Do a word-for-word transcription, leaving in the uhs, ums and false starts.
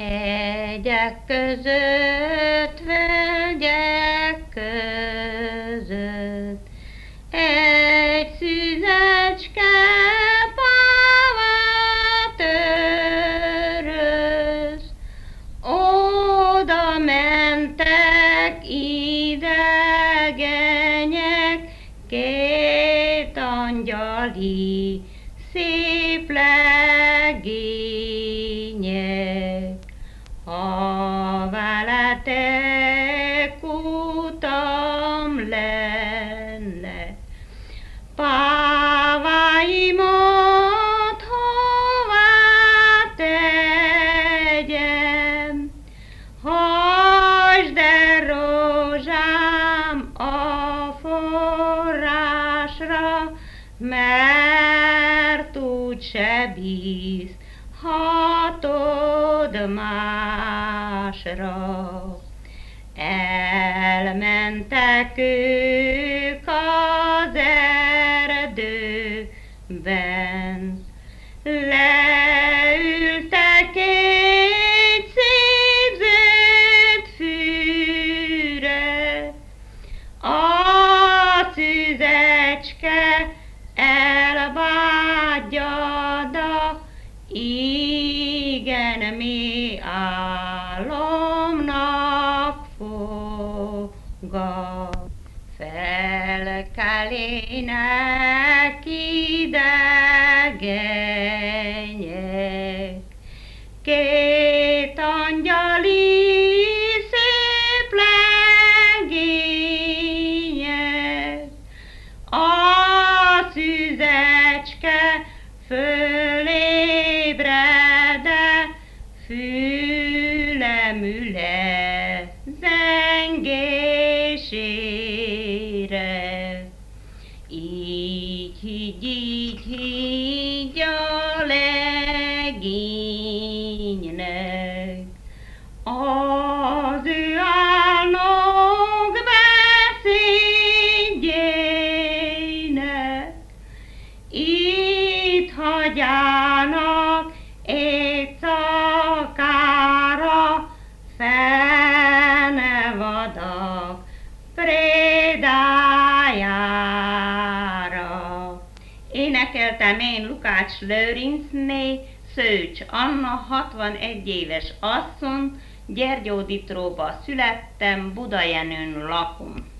Hegyek között, völgyek között, egy szüzecske pávát öröz. Oda mentek idegenyek, két angyali, szép legények. Ha veletek utam lenne, páváimat hová tegyem? Hagyd el, rózsám, a forrásra, mert úgyse bízhatod másra. Elmentek ők az erdőben, leültek egy szép zöld fűre. A szüzecske elvágyada, igen mély álomnak fogad. Felkelének idegenyek, két angyali, szép legények. A szüzecske fölébred-e, fülemüle zengésére. Így higgy, így higgy a legénynek, az ő álnok beszédjének. Itt hagyjának éjszakára, fenevadak prédájára. Énekeltem én Lukács Lőrincné, Szőcs Anna, hatvanegy éves asszony, Gyergyóditróba születtem, Budajenőn lakom.